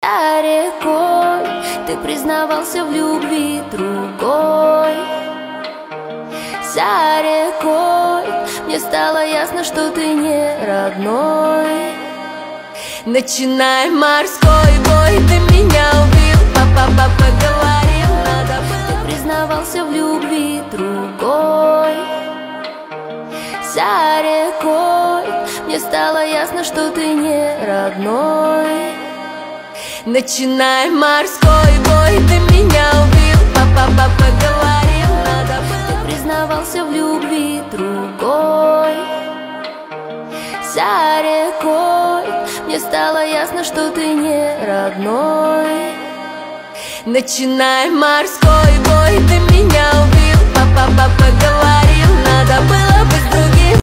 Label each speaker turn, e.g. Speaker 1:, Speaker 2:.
Speaker 1: За рекой ты признавался в любви другой. За рекой мне стало ясно, что ты не родной. Начинай морской бой, ты меня убил, папа поговорил, надо было. Ты признавался в любви другой. За рекой мне стало ясно, что ты не родной. Начинай морской бой, ты меня убил, папа поговорил, надо было. Ты признавался в любви другой. За рекой мне стало ясно, что ты не родной. Начинай морской бой, ты меня убил, папа поговорил, надо было.